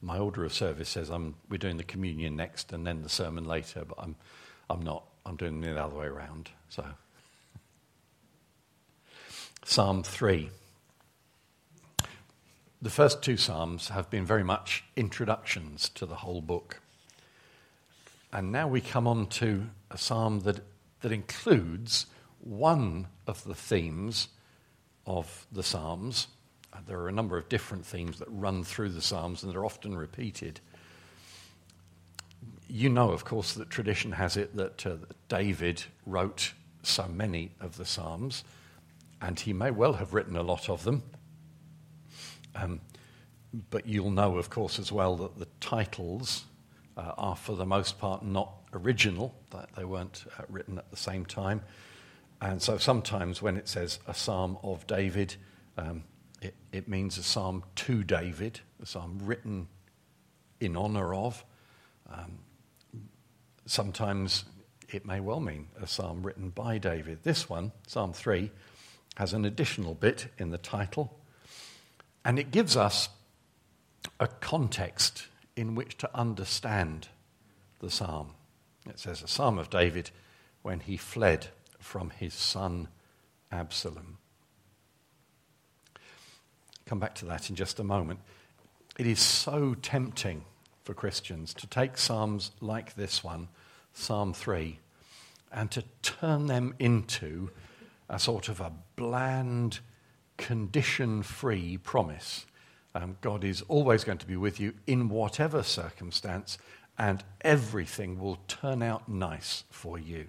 My order of service says we're doing the communion next and then the sermon later, but I'm not. I'm doing it the other way around. So, Psalm 3. The first two psalms have been very much introductions to the whole book. And now we come on to a psalm that includes one of the themes of the psalms. There are a number of different themes that run through the psalms and they're often repeated. You know, of course, that tradition has it that David wrote so many of the psalms, and he may well have written a lot of them. But you'll know, of course, as well that the titles are for the most part not original, that they weren't written at the same time. And so sometimes when it says a psalm of David, it means a psalm to David, a psalm written in honor of. Sometimes it may well mean a psalm written by David. This one, Psalm 3, has an additional bit in the title, and it gives us a context in which to understand the psalm. It says, a psalm of David when he fled from his son Absalom. Come back to that in just a moment. It is so tempting for Christians to take psalms like this one, Psalm 3, and to turn them into a sort of a bland, condition-free promise. God is always going to be with you in whatever circumstance, and everything will turn out nice for you.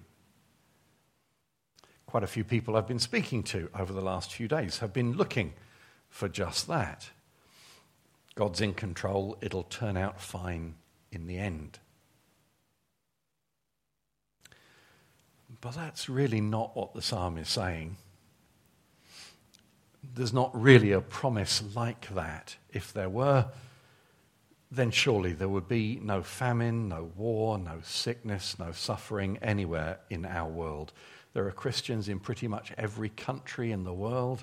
Quite a few people I've been speaking to over the last few days have been looking for just that. God's in control, it'll turn out fine in the end. But that's really not what the psalm is saying. There's not really a promise like that. If there were, then surely there would be no famine, no war, no sickness, no suffering anywhere in our world. There are Christians in pretty much every country in the world.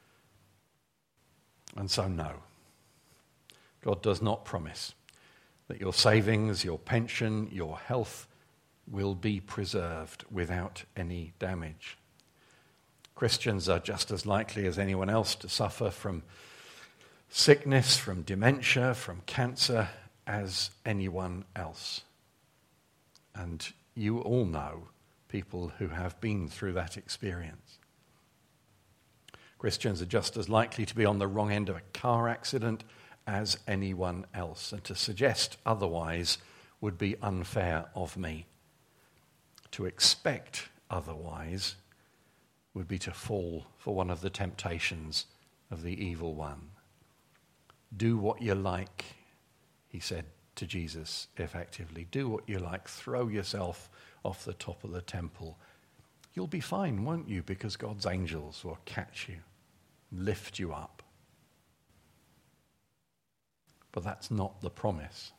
And so no, God does not promise that your savings, your pension, your health will be preserved without any damage. Christians are just as likely as anyone else to suffer from sickness, from dementia, from cancer, as anyone else. And you all know people who have been through that experience. Christians are just as likely to be on the wrong end of a car accident as anyone else. And to suggest otherwise would be unfair of me. To expect otherwise would be to fall for one of the temptations of the evil one. Do what you like, he said to Jesus effectively. Do what you like. Throw yourself off the top of the temple. You'll be fine, won't you? Because God's angels will catch you, lift you up. But that's not the promise.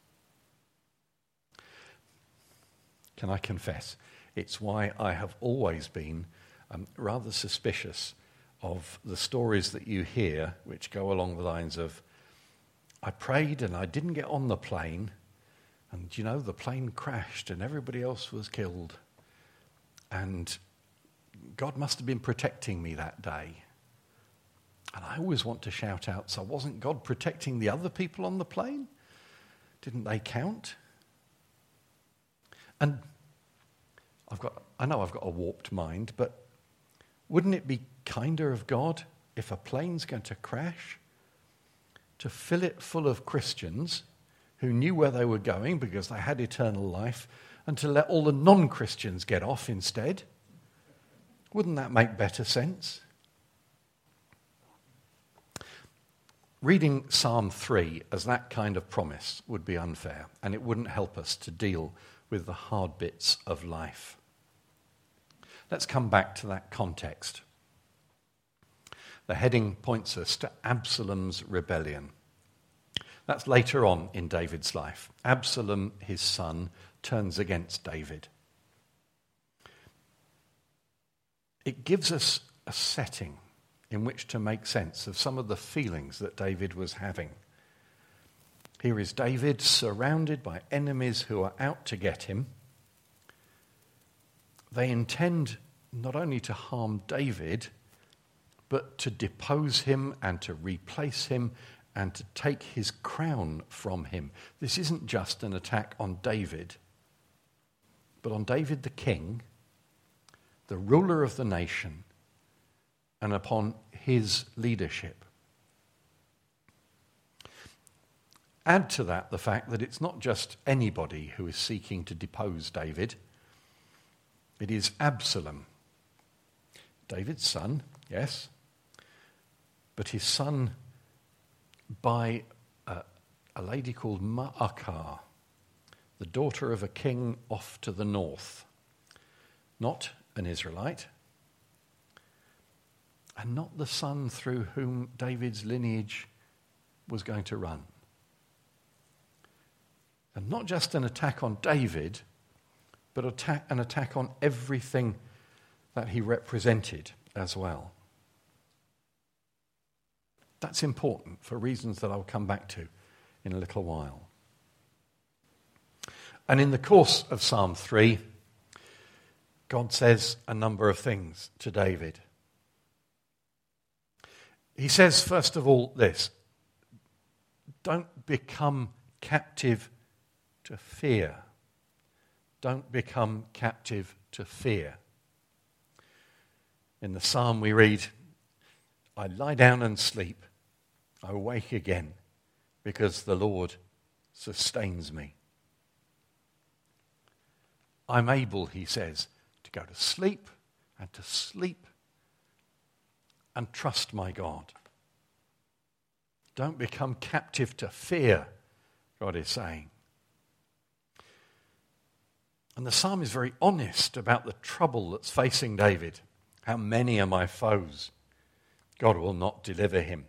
Can I confess? It's why I have always been rather suspicious of the stories that you hear, which go along the lines of, I prayed and I didn't get on the plane, and the plane crashed and everybody else was killed. And God must have been protecting me that day. And I always want to shout out, so wasn't God protecting the other people on the plane? Didn't they count? And I know I've got a warped mind, but wouldn't it be kinder of God if a plane's going to crash, to fill it full of Christians who knew where they were going because they had eternal life, and to let all the non-Christians get off instead? Wouldn't that make better sense? Reading Psalm 3 as that kind of promise would be unfair, and it wouldn't help us to deal with the hard bits of life. Let's come back to that context. The heading points us to Absalom's rebellion. That's later on in David's life. Absalom, his son, turns against David. It gives us a setting in which to make sense of some of the feelings that David was having. Here is David surrounded by enemies who are out to get him. They intend not only to harm David, but to depose him and to replace him and to take his crown from him. This isn't just an attack on David, but on David the king, the ruler of the nation, and upon his leadership. Add to that the fact that it's not just anybody who is seeking to depose David. It is Absalom, David's son, yes, but his son by a lady called Maacah, the daughter of a king off to the north. Not an Israelite, and not the son through whom David's lineage was going to run. And not just an attack on David, but an attack on everything that he represented as well. That's important for reasons that I'll come back to in a little while. And in the course of Psalm 3, God says a number of things to David. He says, first of all, this: don't become captive to fear. Don't become captive to fear. In the psalm we read, I lie down and sleep. I wake again because the Lord sustains me. I'm able, he says, to go to sleep and trust my God. Don't become captive to fear, God is saying. And the psalm is very honest about the trouble that's facing David. How many are my foes? God will not deliver him.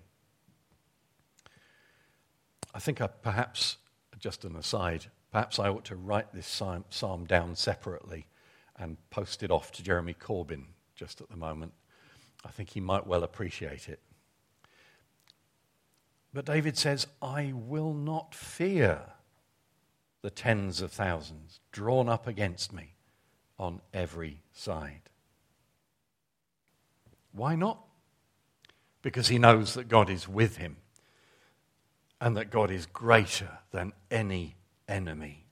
I think perhaps, just an aside, perhaps I ought to write this psalm down separately and post it off to Jeremy Corbyn just at the moment. I think he might well appreciate it. But David says, I will not fear the tens of thousands drawn up against me on every side. Why not? Because he knows that God is with him and that God is greater than any enemy.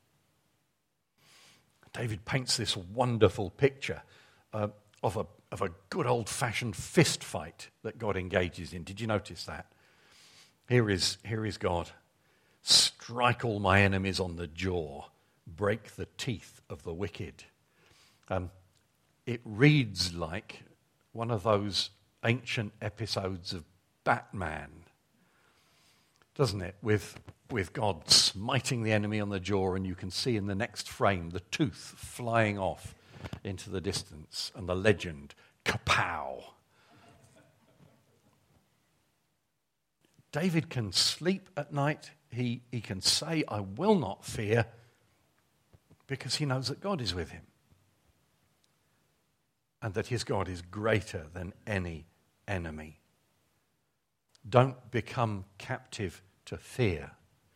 David paints this wonderful picture of a good old-fashioned fist fight that God engages in. Did you notice that? Here is God. Strike all my enemies on the jaw, break the teeth of the wicked. It reads like one of those ancient episodes of Batman, doesn't it? With God smiting the enemy on the jaw, and you can see in the next frame the tooth flying off into the distance, and the legend, kapow. David can sleep at night. He can say, I will not fear, because he knows that God is with him and that his God is greater than any enemy. Don't become captive to fear.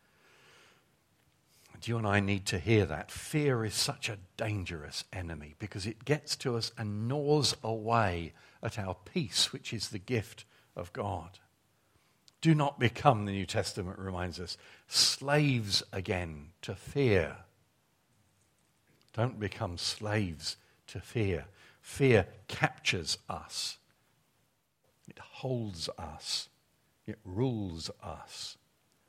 And you and I need to hear that. Fear is such a dangerous enemy because it gets to us and gnaws away at our peace, which is the gift of God. Do not become, the New Testament reminds us, slaves again to fear. Don't become slaves to fear. Fear captures us. It holds us. It rules us.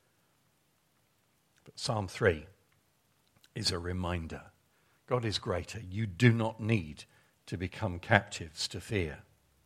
But Psalm 3 is a reminder. God is greater. You do not need to become captives to fear.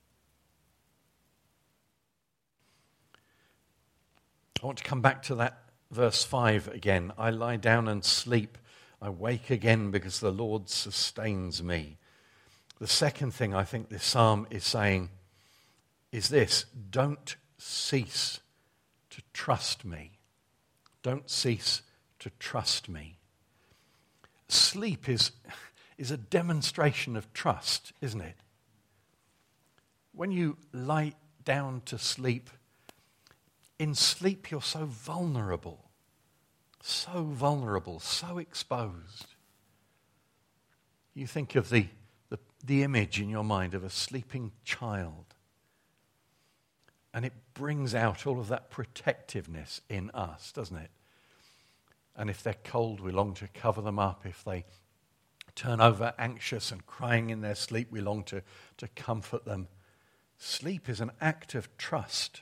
I want to come back to that verse 5 again. I lie down and sleep. I wake again because the Lord sustains me. The second thing I think this psalm is saying is this: don't cease to trust me. Don't cease to trust me. Sleep is a demonstration of trust, isn't it? When you lie down to sleep, in sleep you're so vulnerable So vulnerable, so exposed. You think of the image in your mind of a sleeping child, and it brings out all of that protectiveness in us, doesn't it? And if they're cold, we long to cover them up. If they turn over anxious and crying in their sleep, we long to comfort them. Sleep is an act of trust.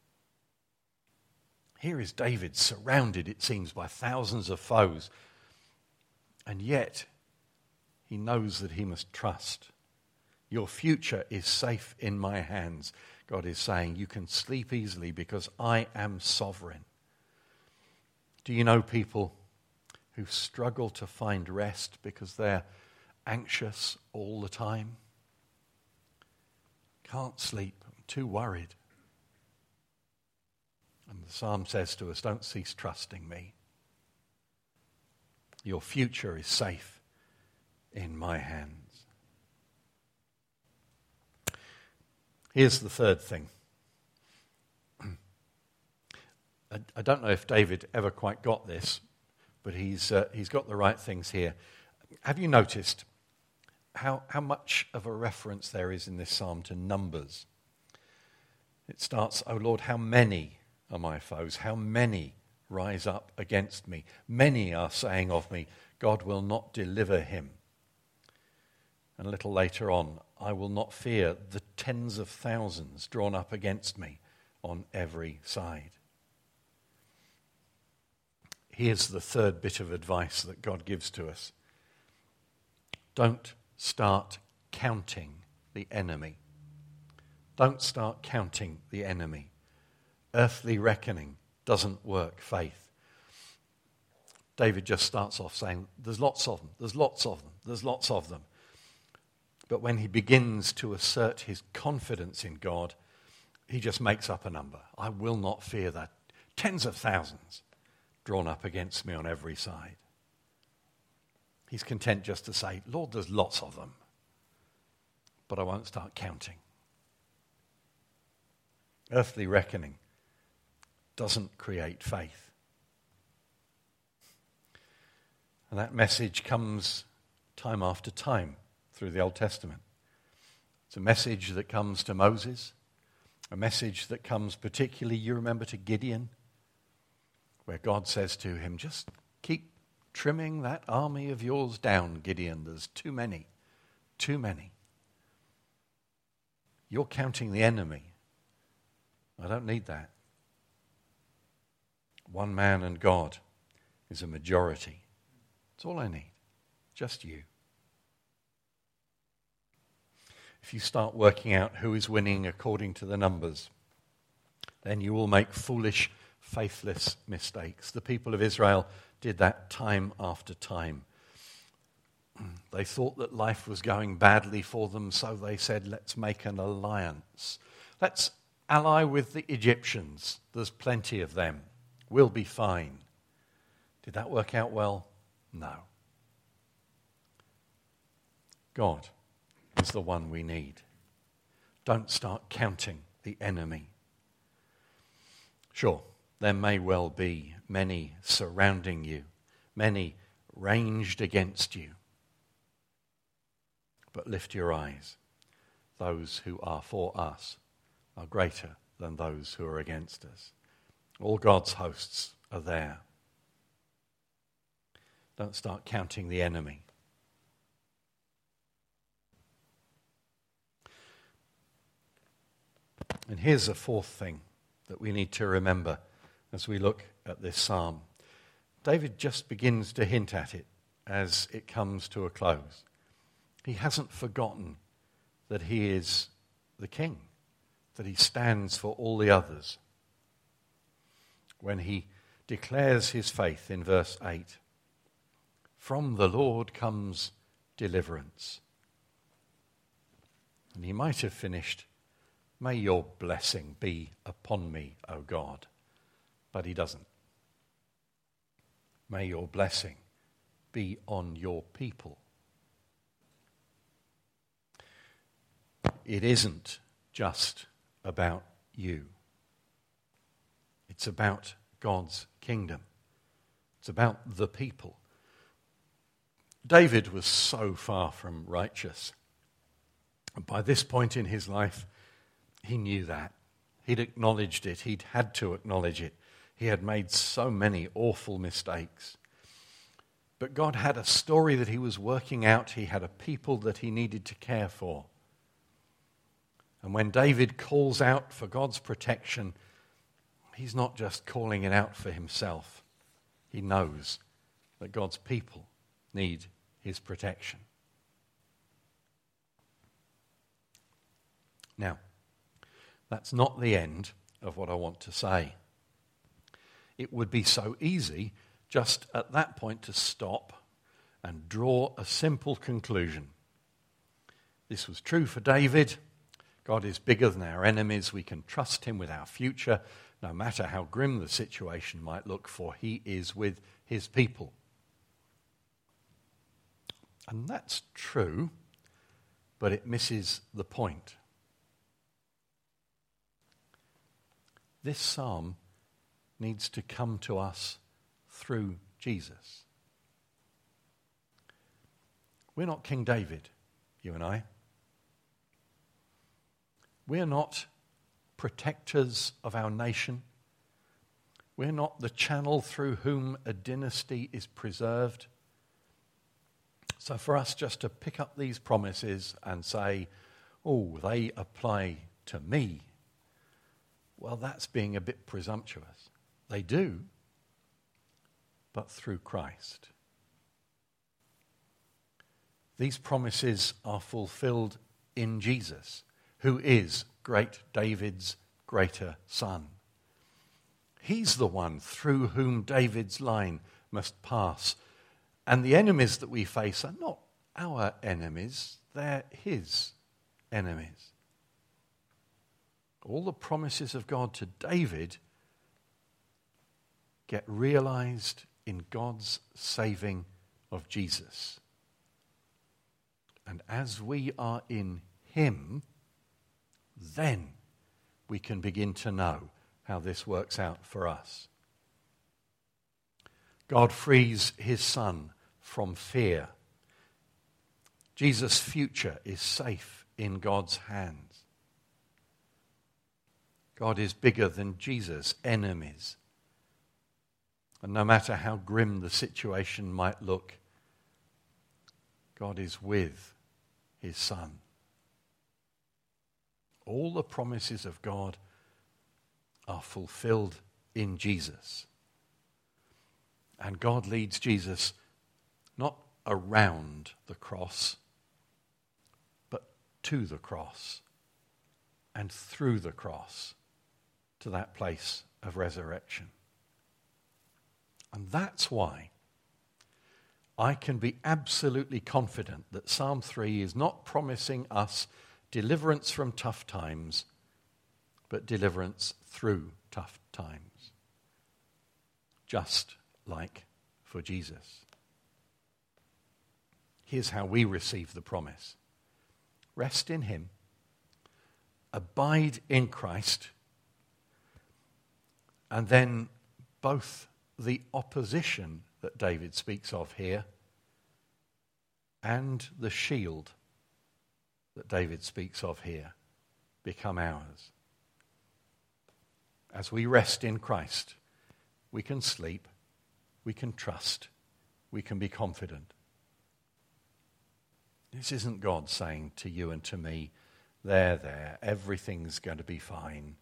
Here is David surrounded, it seems, by thousands of foes. And yet, he knows that he must trust. Your future is safe in my hands. God is saying, you can sleep easily because I am sovereign. Do you know people who struggle to find rest because they're anxious all the time? Can't sleep, too worried. And the psalm says to us, don't cease trusting me. Your future is safe in my hands. Here's the third thing. I don't know if David ever quite got this, but he's got the right things here. Have you noticed how much of a reference there is in this psalm to numbers? It starts, "O Lord, how many are my foes? How many rise up against me? Many are saying of me, God will not deliver him." And a little later on, "I will not fear the tens of thousands drawn up against me on every side." Here's the third bit of advice that God gives to us. Don't start counting the enemy. Don't start counting the enemy. Earthly reckoning doesn't work faith. David just starts off saying, there's lots of them, there's lots of them, there's lots of them. But when he begins to assert his confidence in God, he just makes up a number. I will not fear that. Tens of thousands drawn up against me on every side. He's content just to say, Lord, there's lots of them, but I won't start counting. Earthly reckoning doesn't create faith. And that message comes time after time through the Old Testament. It's a message that comes to Moses, a message that comes particularly, you remember, to Gideon, where God says to him, just keep trimming that army of yours down, Gideon. There's too many, too many. You're counting the enemy. I don't need that. One man and God is a majority. That's all I need. Just you. If you start working out who is winning according to the numbers, then you will make foolish, faithless mistakes. The people of Israel did that time after time. They thought that life was going badly for them, so they said, let's make an alliance. Let's ally with the Egyptians. There's plenty of them. We'll be fine. Did that work out well? No. God is the one we need. Don't start counting the enemy. Sure, there may well be many surrounding you, many ranged against you. But lift your eyes. Those who are for us are greater than those who are against us. All God's hosts are there. Don't start counting the enemy. And here's a fourth thing that we need to remember as we look at this psalm. David just begins to hint at it as it comes to a close. He hasn't forgotten that he is the king, that he stands for all the others. When he declares his faith in verse 8, from the Lord comes deliverance. And he might have finished, may your blessing be upon me, O God. But he doesn't. May your blessing be on your people. It isn't just about you. It's about God's kingdom. It's about the people. David was so far from righteous. And by this point in his life, he knew that. He'd acknowledged it. He'd had to acknowledge it. He had made so many awful mistakes. But God had a story that he was working out. He had a people that he needed to care for. And when David calls out for God's protection, he's not just calling it out for himself. He knows that God's people need his protection. Now, that's not the end of what I want to say. It would be so easy just at that point to stop and draw a simple conclusion. This was true for David. God is bigger than our enemies. We can trust him with our future, no matter how grim the situation might look, for he is with his people. And that's true, but it misses the point. This psalm needs to come to us through Jesus. We're not King David, you and I. We're not protectors of our nation. We're not the channel through whom a dynasty is preserved. So for us just to pick up these promises and say, oh, they apply to me, well, that's being a bit presumptuous. They do, but through Christ. These promises are fulfilled in Jesus, who is great David's greater son. He's the one through whom David's line must pass. And the enemies that we face are not our enemies, they're his enemies. All the promises of God to David get realized in God's saving of Jesus. And as we are in him, then we can begin to know how this works out for us. God frees his son from fear. Jesus' future is safe in God's hands. God is bigger than Jesus' enemies. And no matter how grim the situation might look, God is with his son. All the promises of God are fulfilled in Jesus. And God leads Jesus not around the cross, but to the cross and through the cross to that place of resurrection. And that's why I can be absolutely confident that Psalm 3 is not promising us deliverance from tough times, but deliverance through tough times. Just like for Jesus. Here's how we receive the promise. Rest in him. Abide in Christ. And then both the opposition that David speaks of here and the shield that David speaks of here become ours. As we rest in Christ, we can sleep, we can trust, we can be confident. This isn't God saying to you and to me, there, everything's going to be fine.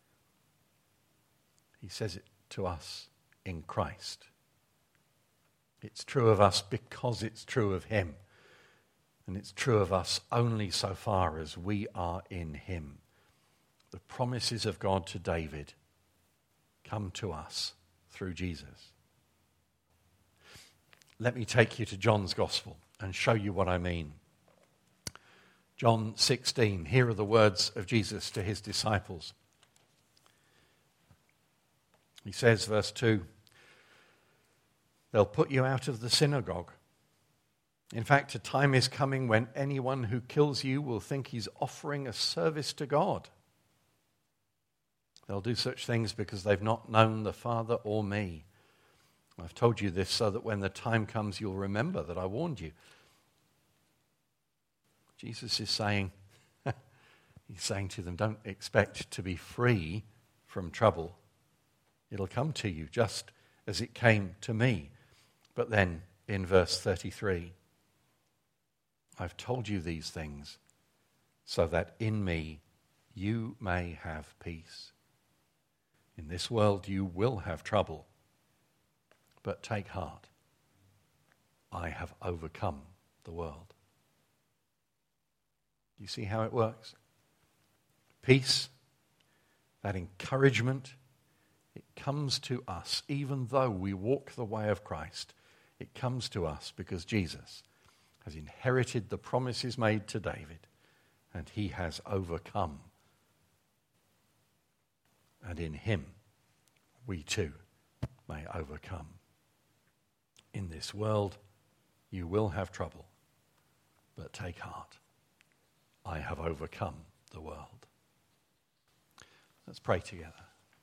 He says it to us in Christ. It's true of us because it's true of him. And it's true of us only so far as we are in him. The promises of God to David come to us through Jesus. Let me take you to John's Gospel and show you what I mean. John 16, here are the words of Jesus to his disciples. He says, verse 2, they'll put you out of the synagogue. In fact, a time is coming when anyone who kills you will think he's offering a service to God. They'll do such things because they've not known the Father or me. I've told you this so that when the time comes, you'll remember that I warned you. Jesus is saying, he's saying to them, don't expect to be free from trouble. It'll come to you just as it came to me. But then in verse 33, I've told you these things so that in me you may have peace. In this world you will have trouble, but take heart. I have overcome the world. You see how it works? Peace, that encouragement, it comes to us even though we walk the way of Christ. It comes to us because Jesus has inherited the promises made to David, and he has overcome. And in him, we too may overcome. In this world, you will have trouble, but take heart. I have overcome the world. Let's pray together.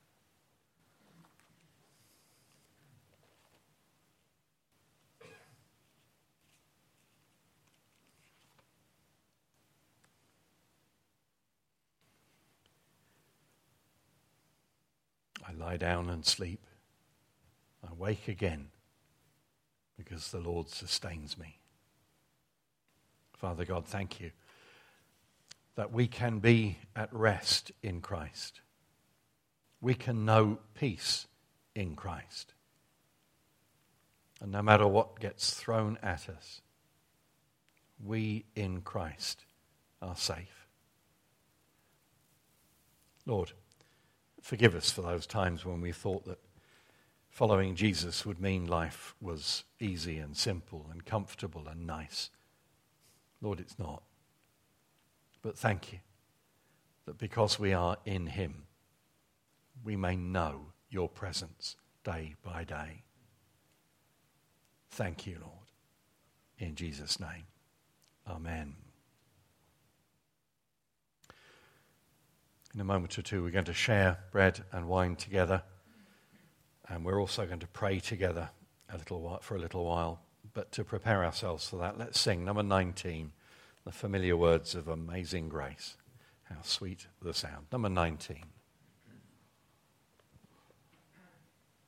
I lie down and sleep. I wake again because the Lord sustains me. Father God, thank you that we can be at rest in Christ. We can know peace in Christ. And no matter what gets thrown at us, we in Christ are safe. Lord, forgive us for those times when we thought that following Jesus would mean life was easy and simple and comfortable and nice. Lord, it's not. But thank you that because we are in him, we may know your presence day by day. Thank you, Lord. In Jesus' name, amen. In a moment or two, we're going to share bread and wine together, and we're also going to pray together for a little while. But to prepare ourselves for that, let's sing number 19, the familiar words of Amazing Grace. How sweet the sound. Number 19.